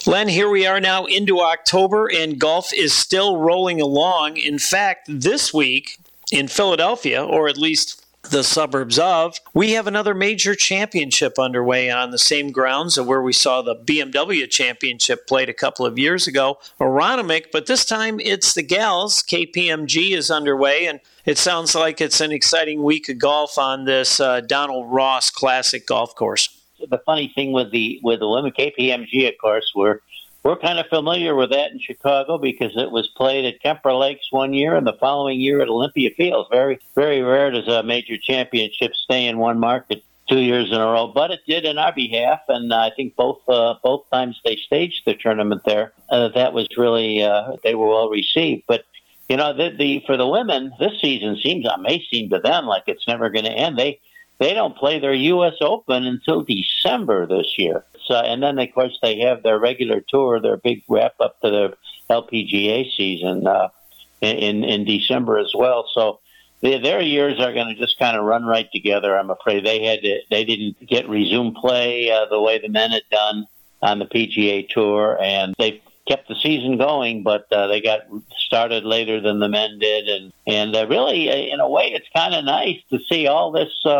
Len, here we are now into October, and golf is still rolling along. In fact, this week in Philadelphia, or at least the suburbs of, we have another major championship underway on the same grounds of where we saw the BMW Championship played a couple of years ago, Aronimink, but this time it's the gals. KPMG is underway, and it sounds like it's an exciting week of golf on this Donald Ross Classic golf course. The funny thing with the women, KPMG, of course, we're kind of familiar with that in Chicago because it was played at Kemper Lakes one year and the following year at Olympia Fields. Very, very rare does a major championship stay in one market 2 years in a row, but it did in our behalf, and I think both times they staged the tournament there, that was really they were well received. But you know, for the women, this season may seem to them like it's never going to end. They don't play their U.S. Open until December this year. So, and then, of course, they have their regular tour, their big wrap-up to the LPGA season in December as well. So their years are going to just kind of run right together, I'm afraid. They didn't get resume play the way the men had done on the PGA Tour, and they kept the season going, but they got started later than the men did. And really, in a way, it's kind of nice to see all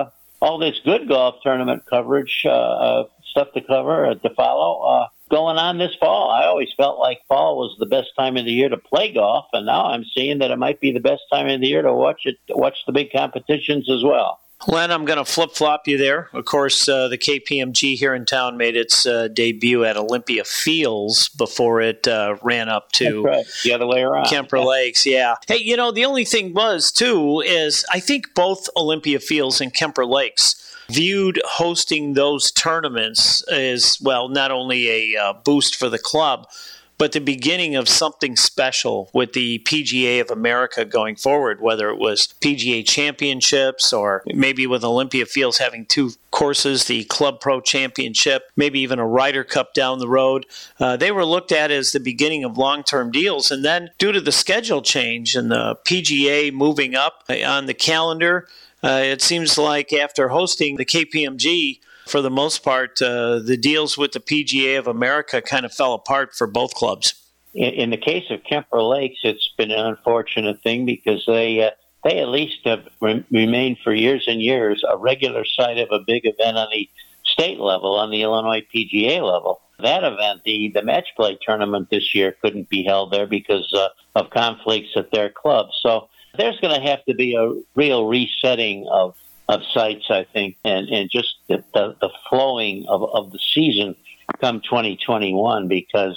this good golf tournament coverage, stuff to cover, to follow, going on this fall. I always felt like fall was the best time of the year to play golf, and now I'm seeing that it might be the best time of the year to watch the big competitions as well. Len, I'm going to flip-flop you there. Of course, the KPMG here in town made its debut at Olympia Fields before it ran up to the other way around. Kemper Lakes, yeah. Hey, you know, the only thing was, too, is I think both Olympia Fields and Kemper Lakes viewed hosting those tournaments as, well, not only a boost for the club, but the beginning of something special with the PGA of America going forward, whether it was PGA Championships or maybe with Olympia Fields having two courses, the Club Pro Championship, maybe even a Ryder Cup down the road. They were looked at as the beginning of long-term deals. And then due to the schedule change and the PGA moving up on the calendar, it seems like after hosting the KPMG, for the most part, the deals with the PGA of America kind of fell apart for both clubs. In the case of Kemper Lakes, it's been an unfortunate thing because they at least have remained for years and years a regular site of a big event on the state level, on the Illinois PGA level. That event, the match play tournament this year, couldn't be held there because of conflicts at their club. So there's going to have to be a real resetting of sites, I think, and just the flowing of the season come 2021, because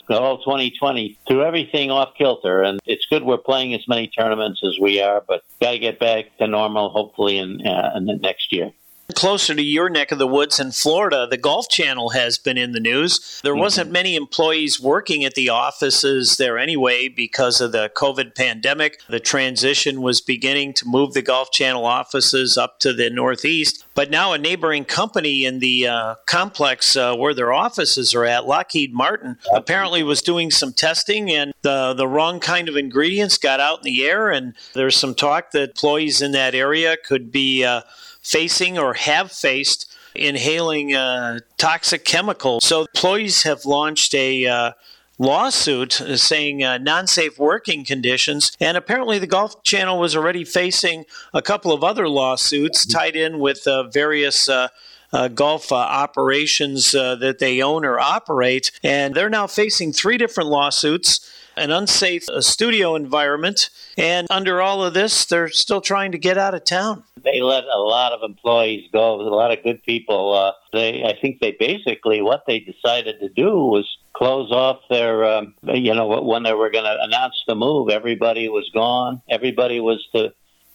2020 threw everything off kilter, and it's good we're playing as many tournaments as we are, but got to get back to normal hopefully in the next year. Closer to your neck of the woods in Florida, the Golf Channel has been in the news. There wasn't many employees working at the offices there anyway because of the COVID pandemic. The transition was beginning to move the Golf Channel offices up to the Northeast. But now a neighboring company in the complex where their offices are at, Lockheed Martin, apparently was doing some testing, and the wrong kind of ingredients got out in the air. And there's some talk that employees in that area could be facing or have faced inhaling toxic chemicals. So employees have launched a lawsuit saying non-safe working conditions, and apparently the Golf Channel was already facing a couple of other lawsuits tied in with various golf operations that they own or operate, and they're now facing 3 different lawsuits, an unsafe studio environment, and under all of this, they're still trying to get out of town. They let a lot of employees go. There's a lot of good people. I think they basically, what they decided to do was close off their, when they were going to announce the move, everybody was gone. Everybody was to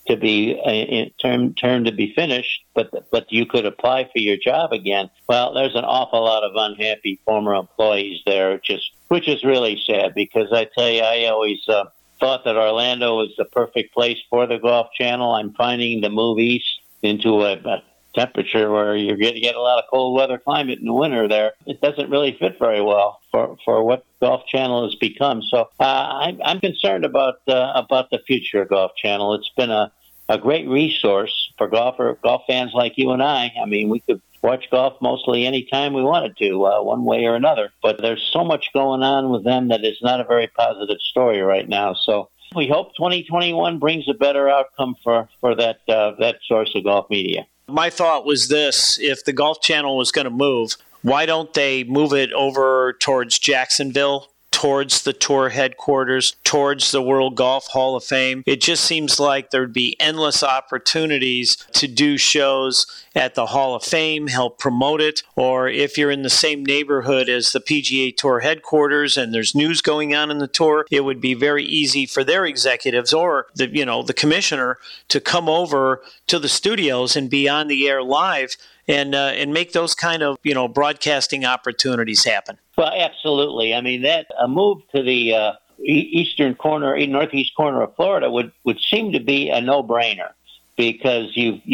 be turned to be finished, but you could apply for your job again. Well, there's an awful lot of unhappy former employees there, which is really sad, because I tell you, I always thought that Orlando was the perfect place for the Golf Channel. I'm finding to move east into a temperature where you get a lot of cold weather climate in the winter there. It doesn't really fit very well for what Golf Channel has become. So I'm concerned about the future of Golf Channel. It's been a great resource for golf fans like you and I. I mean, we could watch golf mostly anytime we wanted to, one way or another. But there's so much going on with them that is not a very positive story right now. So we hope 2021 brings a better outcome for that source of golf media. My thought was this: if the Golf Channel was going to move, why don't they move it over towards Jacksonville, towards the tour headquarters, towards the World Golf Hall of Fame? It just seems like there'd be endless opportunities to do shows at the Hall of Fame, help promote it, or if you're in the same neighborhood as the PGA Tour headquarters and there's news going on in the tour, it would be very easy for their executives or the commissioner to come over to the studios and be on the air live and make those kind of broadcasting opportunities happen. Well, absolutely. I mean, that a move to the northeast corner of Florida would seem to be a no-brainer, because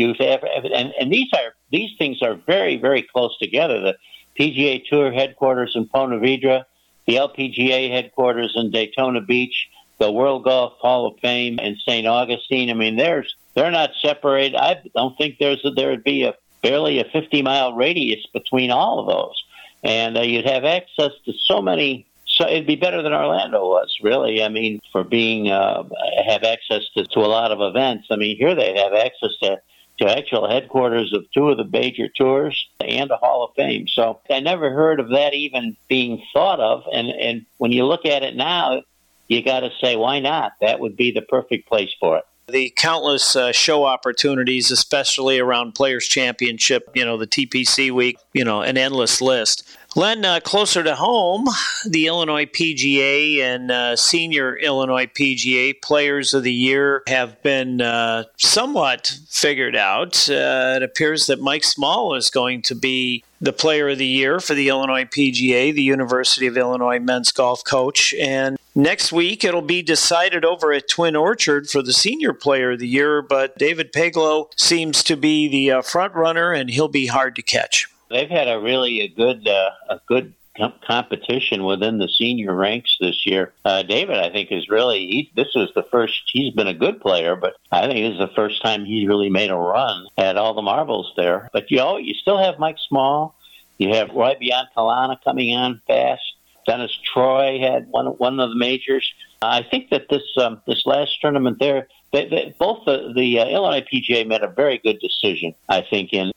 these things are very, very close together. The PGA Tour headquarters in Ponte Vedra, the LPGA headquarters in Daytona Beach, the World Golf Hall of Fame in St. Augustine. I mean, they're not separated. I don't think there would be barely a 50-mile radius between all of those. And you'd have access to so many. So it'd be better than Orlando was, really. I mean, for being have access to a lot of events. I mean, here they have access to actual headquarters of two of the major tours and a Hall of Fame. So I never heard of that even being thought of. And when you look at it now, you got to say, why not? That would be the perfect place for it. The countless show opportunities, especially around Players Championship, the TPC week, an endless list. Len, closer to home, the Illinois PGA and Senior Illinois PGA Players of the Year have been somewhat figured out. It appears that Mike Small is going to be the Player of the Year for the Illinois PGA, the University of Illinois men's golf coach. And next week, it'll be decided over at Twin Orchard for the Senior Player of the Year, but David Paglow seems to be the front runner, and he'll be hard to catch. They've had a good competition within the senior ranks this year. David, I think, is really, this was the first, he's been a good player, but I think this is the first time he's really made a run at all the marbles there. But you still have Mike Small. You have Roy Biancalana coming on fast. Dennis Troy had one of the majors. I think that this last tournament there, both the Illinois PGA made a very good decision, I think, in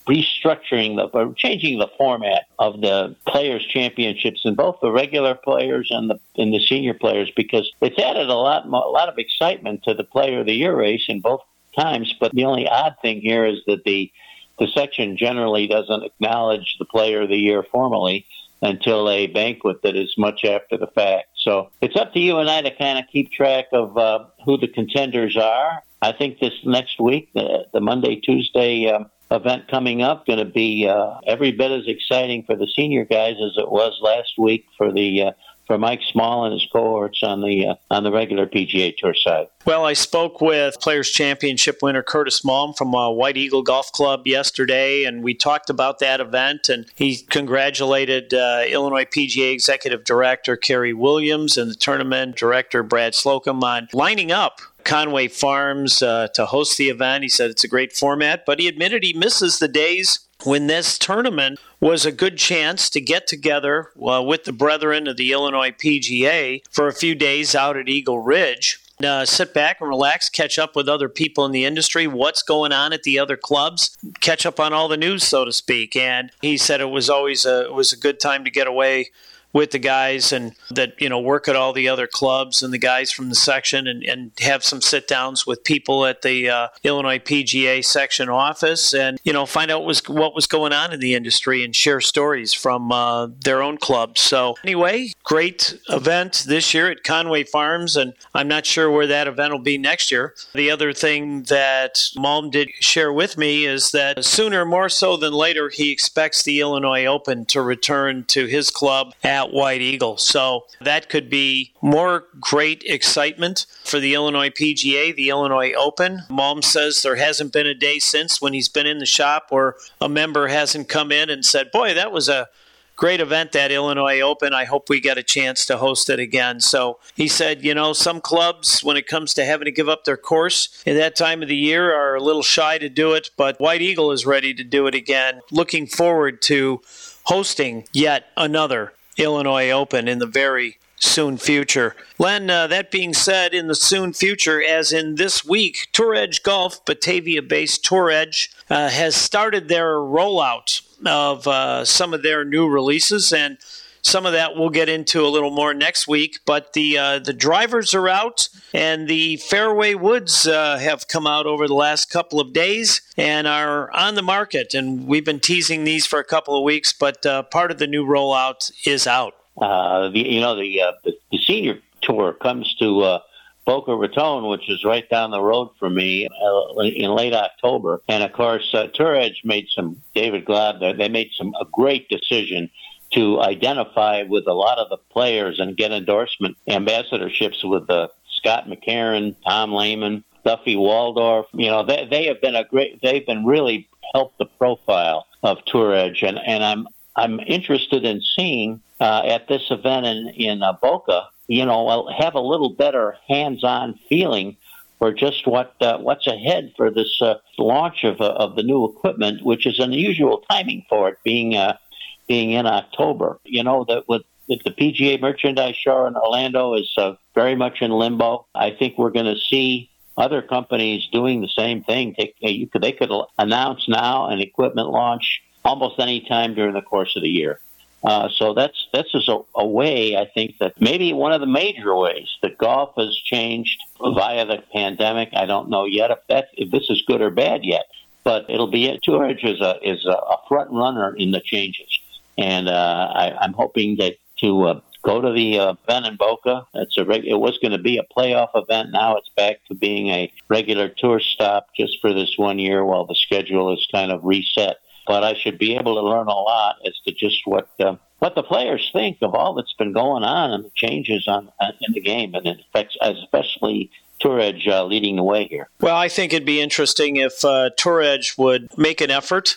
changing the format of the Players Championships in both the regular players and the senior players, because it's added a lot of excitement to the Player of the Year race in both times. But the only odd thing here is that the section generally doesn't acknowledge the Player of the Year formally until a banquet that is much after the fact. So it's up to you and I to kind of keep track of who the contenders are. I think this next week, the Monday-Tuesday event coming up, going to be every bit as exciting for the senior guys as it was last week for Mike Small and his cohorts on the regular PGA Tour side. Well, I spoke with Players Championship winner Curtis Malm from White Eagle Golf Club yesterday, and we talked about that event, and he congratulated Illinois PGA Executive Director Kerry Williams and the tournament director Brad Slocum on lining up Conway Farms to host the event. He said it's a great format, but he admitted he misses the days when this tournament was a good chance to get together with the brethren of the Illinois PGA for a few days out at Eagle Ridge. Sit back and relax, catch up with other people in the industry, what's going on at the other clubs, catch up on all the news, so to speak. And he said it was always a good time to get away with the guys and that work at all the other clubs and the guys from the section and have some sit downs with people at the Illinois PGA section office and find out what was going on in the industry and share stories from their own clubs. So anyway, great event this year at Conway Farms, and I'm not sure where that event will be next year. The other thing that Malm did share with me is that sooner more so than later he expects the Illinois Open to return to his club at White Eagle. So that could be more great excitement for the Illinois PGA, the Illinois Open. Malm says there hasn't been a day since when he's been in the shop where a member hasn't come in and said, boy, that was a great event, that Illinois Open. I hope we get a chance to host it again. So he said, some clubs, when it comes to having to give up their course at that time of the year, are a little shy to do it, but White Eagle is ready to do it again. Looking forward to hosting yet another Illinois Open in the very soon future. Len, that being said, in the soon future, as in this week, Tour Edge Golf, Batavia-based Tour Edge, has started their rollout of some of their new releases, and some of that we'll get into a little more next week. But the drivers are out, and the fairway woods have come out over the last couple of days and are on the market. And we've been teasing these for a couple of weeks, but part of the new rollout is out. The senior tour comes to Boca Raton, which is right down the road from me, in late October. And of course, Tour Edge David Glaub, they made a great decision to identify with a lot of the players and get endorsement ambassadorships with Scott McCarron, Tom Lehman, Duffy Waldorf. They've been really helped the profile of Tour Edge, and I'm interested in seeing at this event in Boca, I'll have a little better hands-on feeling for just what's ahead for this launch of the new equipment, which is unusual timing for it being in October. That with the PGA Merchandise Show in Orlando is very much in limbo. I think we're going to see other companies doing the same thing. They could announce now an equipment launch almost any time during the course of the year. So that's just a way, I think, that maybe one of the major ways that golf has changed via the pandemic. I don't know yet if this is good or bad yet, but it'll be Tour Edge is a front runner in the changes, and I'm hoping that to go to the event in Boca. It was going to be a playoff event. Now it's back to being a regular tour stop just for this 1 year while the schedule is kind of reset. But I should be able to learn a lot as to just what the players think of all that's been going on and the changes in the game, and it affects especially Tour Edge leading the way here. Well, I think it'd be interesting if Tour Edge would make an effort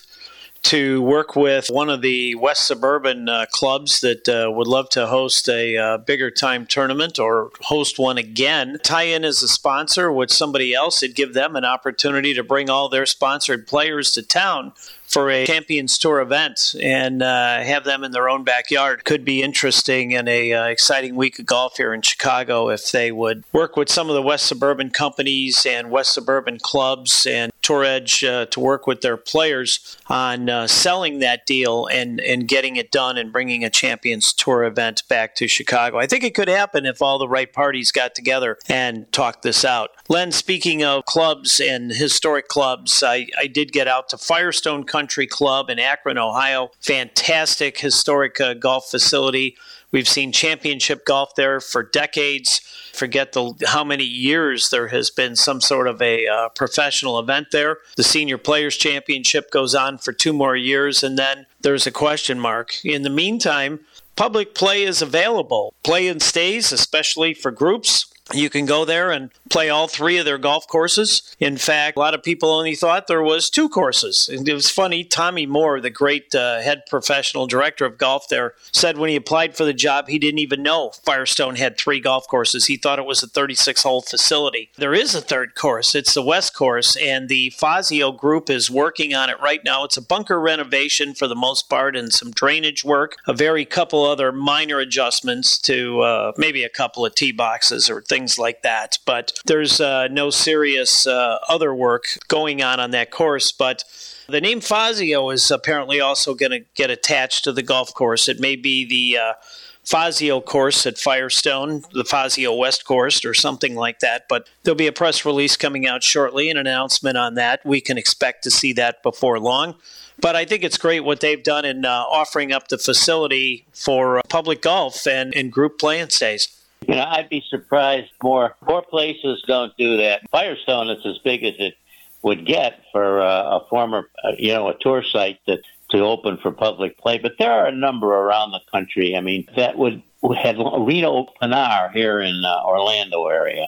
to work with one of the West Suburban clubs that would love to host a bigger time tournament or host one again. Tie in as a sponsor with somebody else. It'd give them an opportunity to bring all their sponsored players to town for a Champions Tour event and have them in their own backyard. Could be interesting and a exciting week of golf here in Chicago if they would work with some of the West Suburban companies and West Suburban clubs and Tour Edge to work with their players on selling that deal and getting it done and bringing a Champions Tour event back to Chicago. I think it could happen if all the right parties got together and talked this out. Len, speaking of clubs and historic clubs, I did get out to Firestone Country Club in Akron, Ohio. Fantastic historic golf facility. We've seen championship golf there for decades. Forget how many years there has been some sort of a professional event there. The Senior Players Championship goes on for 2 more years, and then there's a question mark. In the meantime, public play is available. Play-in stays, especially for groups. You can go there and play all 3 of their golf courses. In fact, a lot of people only thought there was 2 courses. And it was funny, Tommy Moore, the great head professional director of golf there, said when he applied for the job, he didn't even know Firestone had 3 golf courses. He thought it was a 36-hole facility. There is a 3rd course. It's the West Course, and the Fazio Group is working on it right now. It's a bunker renovation for the most part and some drainage work, a very couple other minor adjustments to maybe a couple of tee boxes or things like that. But there's no serious other work going on that course. But the name Fazio is apparently also going to get attached to the golf course. It may be the Fazio course at Firestone, the Fazio West Course, or something like that. But there'll be a press release coming out shortly, an announcement on that. We can expect to see that before long. But I think it's great what they've done in offering up the facility for public golf and group play-in stays. I'd be surprised more places don't do that. Firestone is as big as it would get for a former, a tour site to open for public play. But there are a number around the country. I mean, that would have Reno Pinar here in Orlando area,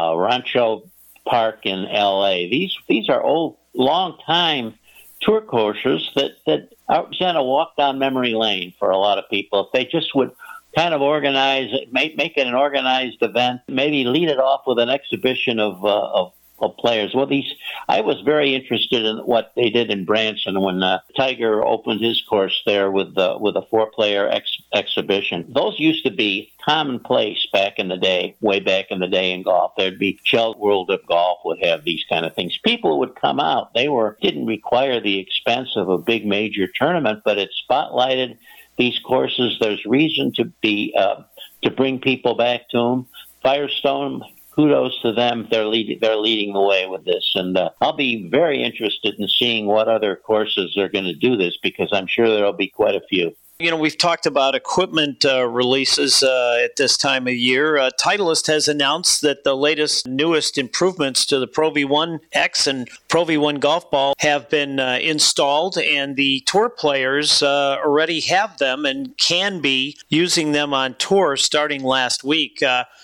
Rancho Park in L.A. These are old, long time tour courses that represent a walk down memory lane for a lot of people. If they just would kind of organize it, make it an organized event, maybe lead it off with an exhibition of players. Well, I was very interested in what they did in Branson when Tiger opened his course there with a 4-player exhibition. Those used to be commonplace back in the day, way back in the day in golf. There'd be Shell World of Golf would have these kind of things. People would come out. Didn't require the expense of a big major tournament, but it spotlighted these courses. There's reason to bring people back to them. Firestone, kudos to them. They're leading the way with this. And I'll be very interested in seeing what other courses are going to do this, because I'm sure there'll be quite a few. We've talked about equipment releases at this time of year. Titleist has announced that the newest improvements to the Pro V1X and Pro V1 golf ball have been installed, and the tour players already have them and can be using them on tour starting last week.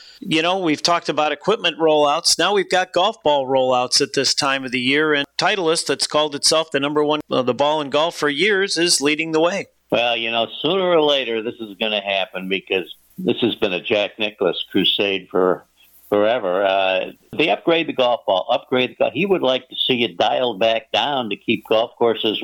We've talked about equipment rollouts. Now we've got golf ball rollouts at this time of the year, and Titleist, that's called itself the number one the ball in golf for years, is leading the way. Well, sooner or later this is going to happen, because this has been a Jack Nicklaus crusade for forever. They upgrade the golf ball, he would like to see it dialed back down to keep golf courses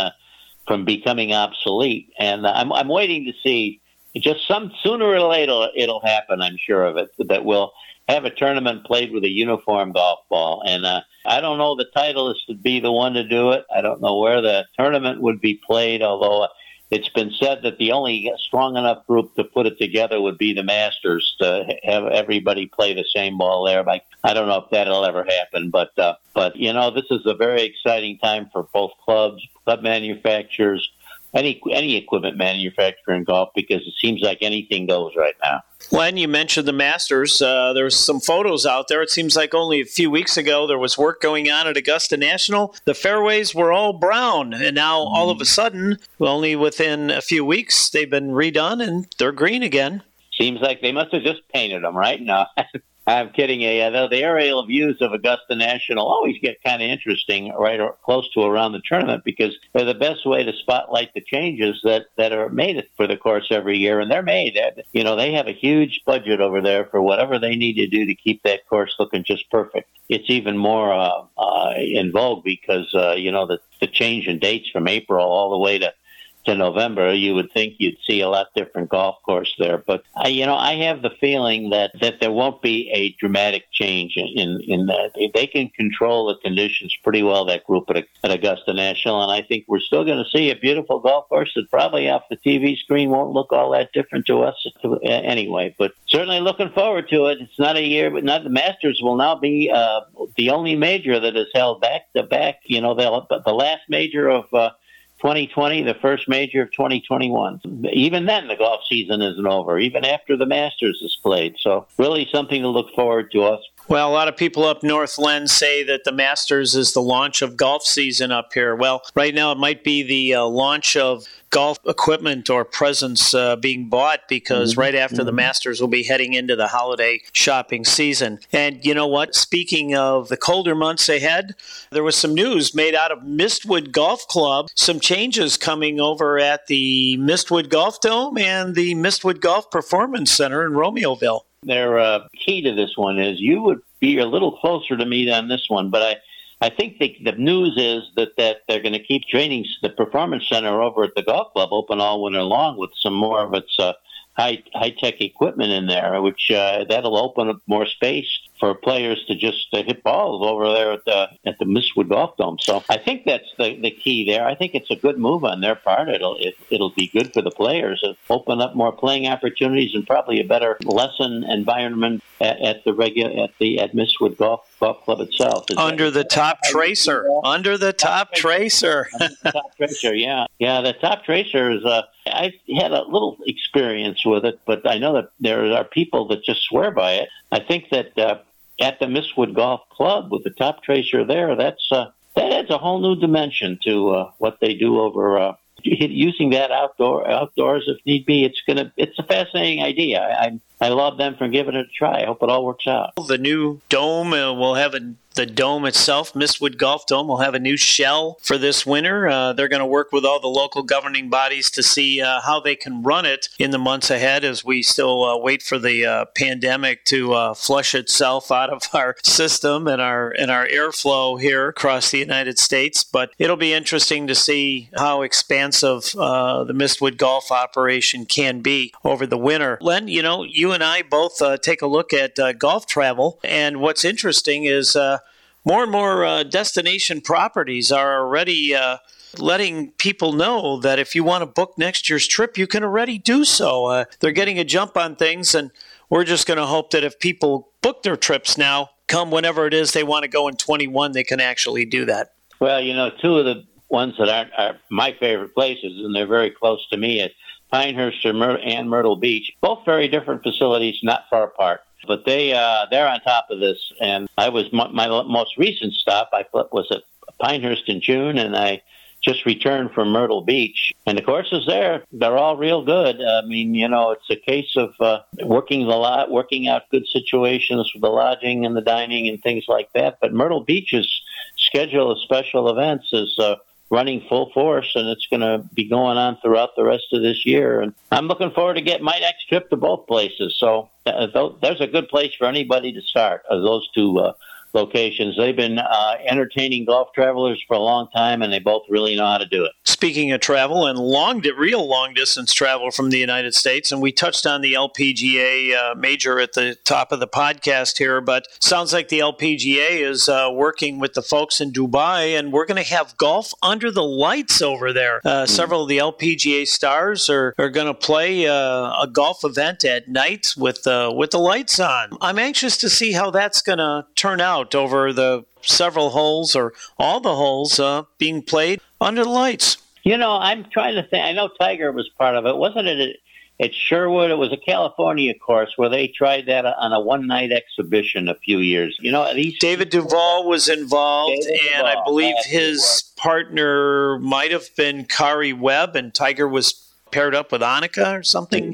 from becoming obsolete. And I'm waiting to see sooner or later it'll happen. I'm sure of it, that we'll have a tournament played with a uniform golf ball. And I don't know the Titleist would be the one to do it. I don't know where the tournament would be played, although it's been said that the only strong enough group to put it together would be the Masters, to have everybody play the same ball there. I don't know if that'll ever happen, but this is a very exciting time for both club manufacturers, any equipment manufacturer in golf, because it seems like anything goes right now. When you mentioned the Masters, there's some photos out there. It seems like only a few weeks ago there was work going on at Augusta National. The fairways were all brown, and now all of a sudden, only within a few weeks, they've been redone and they're green again. Seems like they must have just painted them, right? No, I'm kidding you. The aerial views of Augusta National always get kind of interesting right or close to around the tournament, because they're the best way to spotlight the changes that are made for the course every year. And they're made. They have a huge budget over there for whatever they need to do to keep that course looking just perfect. It's even more in vogue because, the change in dates from April all the way to November, you would think you'd see a lot different golf course there. But, I have the feeling that there won't be a dramatic change in that. They can control the conditions pretty well, that group at Augusta National, and I think we're still going to see a beautiful golf course that probably off the TV screen won't look all that different to us anyway. But certainly looking forward to it. It's not a year, but not the Masters will now be the only major that is held back to back. The last major of 2020, the first major of 2021. Even then, the golf season isn't over, even after the Masters is played. So really something to look forward to us. Well, a lot of people up north, Len, say that the Masters is the launch of golf season up here. Well, right now it might be the launch of golf equipment or presents being bought, because right after the Masters, we'll be heading into the holiday shopping season. And you know what? Speaking of the colder months ahead, there was some news made out of Mistwood Golf Club, some changes coming over at the Mistwood Golf Dome and the Mistwood Golf Performance Center in Romeoville. Their key to this one is you would be a little closer to me on this one, but I think the news is that they're going to keep training the Performance Center over at the golf club open all winter long with some more of its high-tech equipment in there, which that'll open up more space for players to just hit balls over there at the Mistwood Golf Dome. So I think that's the key there. I think it's a good move on their part. It'll be good for the players. It'll open up more playing opportunities and probably a better lesson environment at Mistwood Golf Club itself. Under the top tracer, yeah. Yeah, the top tracer is. I had a little experience with it, but I know that there are people that just swear by it. I think that at the Mistwood Golf Club with the top tracer there, that adds a whole new dimension to what they do over using that outdoors if need be. It's a fascinating idea. I love them for giving it a try. I hope it all works out. The new dome will have the The dome itself, Mistwood Golf Dome, will have a new shell for this winter. They're going to work with all the local governing bodies to see how they can run it in the months ahead as we still wait for the pandemic to flush itself out of our system and our airflow here across the United States. But it'll be interesting to see how expansive the Mistwood Golf operation can be over the winter. Len, you and I both take a look at golf travel, and what's interesting is more and more destination properties are already letting people know that if you want to book next year's trip, you can already do so. They're getting a jump on things, and we're just going to hope that if people book their trips now, come whenever it is they want to go in 21, they can actually do that. Well, two of the ones that are my favorite places, and they're very close to me, at Pinehurst and Myrtle Beach, both very different facilities, not far apart. But they're on top of this, and I was my most recent stop. I was at Pinehurst in June, and I just returned from Myrtle Beach, and the courses they're all real good. I mean, it's a case of working out good situations for the lodging and the dining and things like that. But Myrtle Beach's schedule of special events is running full force, and it's going to be going on throughout the rest of this year. And I'm looking forward to get my next trip to both places. So there's a good place for anybody to start, those two locations. They've been entertaining golf travelers for a long time, and they both really know how to do it. Speaking of travel and real long-distance travel from the United States, and we touched on the LPGA major at the top of the podcast here, but sounds like the LPGA is working with the folks in Dubai, and we're going to have golf under the lights over there. Several of the LPGA stars are going to play a golf event at night with the lights on. I'm anxious to see how that's going to turn out over the several holes or all the holes being played under the lights. I'm trying to think. I know Tiger was part of it. Wasn't it at Sherwood? It was a California course where they tried that on a one-night exhibition a few years. David Duval was involved, and I believe his partner might have been Kari Webb, and Tiger was paired up with Annika or something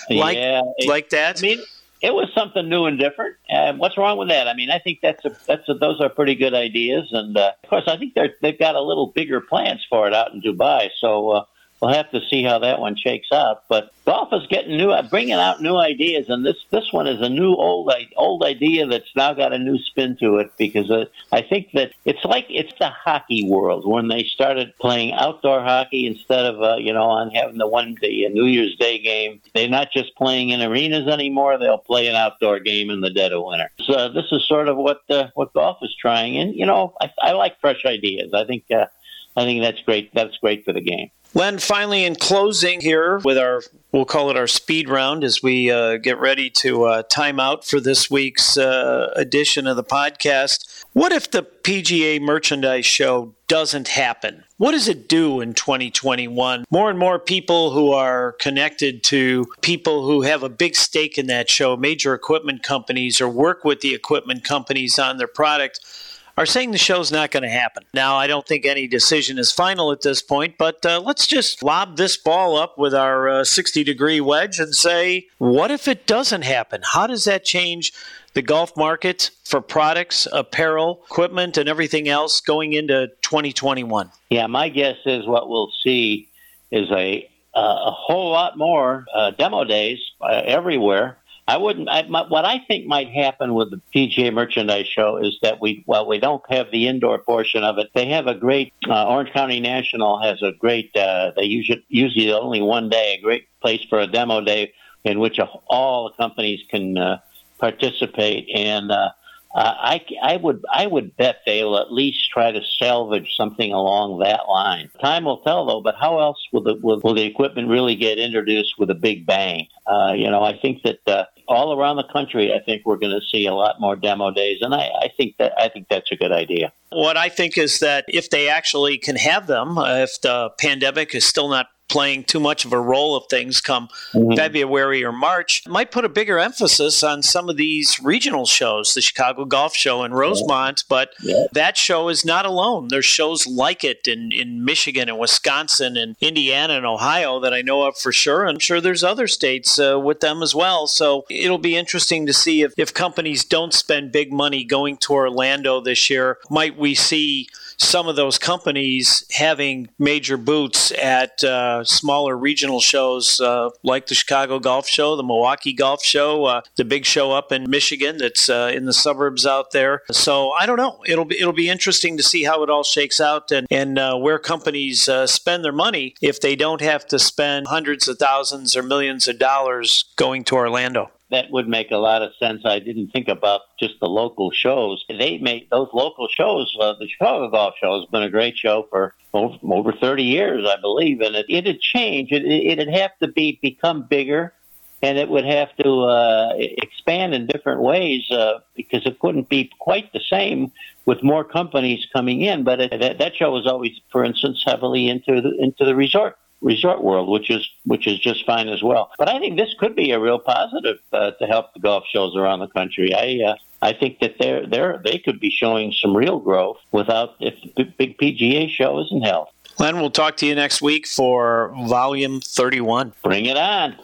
like that. I mean, it was something new and different. What's wrong with that? I mean, I think those are pretty good ideas, and of course, I think they've got a little bigger plans for it out in Dubai. So we'll have to see how that one shakes out. But golf is bringing out new ideas, and this one is a new old idea that's now got a new spin to it, because I think that it's the hockey world when they started playing outdoor hockey instead of on having the New Year's Day game. They're not just playing in arenas anymore; they'll play an outdoor game in the dead of winter. So this is sort of what golf is trying, and I like fresh ideas. I think that's great. That's great for the game. Len, finally in closing here with we'll call it our speed round as we get ready to time out for this week's edition of the podcast. What if the PGA Merchandise Show doesn't happen? What does it do in 2021? More and more people who are connected to people who have a big stake in that show, major equipment companies, or work with the equipment companies on their product, are saying the show's not going to happen. Now, I don't think any decision is final at this point, but let's just lob this ball up with our 60-degree wedge and say, what if it doesn't happen? How does that change the golf market for products, apparel, equipment, and everything else going into 2021? Yeah, my guess is what we'll see is a whole lot more demo days everywhere. What I think might happen with the PGA Merchandise Show is that we don't have the indoor portion of it. They have a great, Orange County National has a great, they usually only one day, a great place for a demo day in which all the companies can participate. And I would bet they'll at least try to salvage something along that line. Time will tell, though. But how else will the equipment really get introduced with a big bang? I think that all around the country, I think we're going to see a lot more demo days, and I think that's a good idea. What I think is that if they actually can have them, if the pandemic is still not playing too much of a role of things come February or March, might put a bigger emphasis on some of these regional shows, the Chicago Golf Show in Rosemont, but that show is not alone. There's shows like it in Michigan and Wisconsin and Indiana and Ohio that I know of for sure. I'm sure there's other states with them as well. So it'll be interesting to see if companies don't spend big money going to Orlando this year. Might we see some of those companies having major booths at smaller regional shows like the Chicago Golf Show, the Milwaukee Golf Show, the big show up in Michigan that's in the suburbs out there. So I don't know. It'll be interesting to see how it all shakes out and where companies spend their money if they don't have to spend hundreds of thousands or millions of dollars going to Orlando. That would make a lot of sense. I didn't think about just the local shows. They make those local shows. The Chicago Golf Show has been a great show for over 30 years, I believe, and it'd change. It'd have to become bigger, and it would have to expand in different ways because it couldn't be quite the same with more companies coming in. But that show was always, for instance, heavily into the resort world, which is just fine as well. But I think this could be a real positive to help the golf shows around the country. I think that they could be showing some real growth if the big PGA show isn't held. Len, we'll talk to you next week for Volume 31. Bring it on.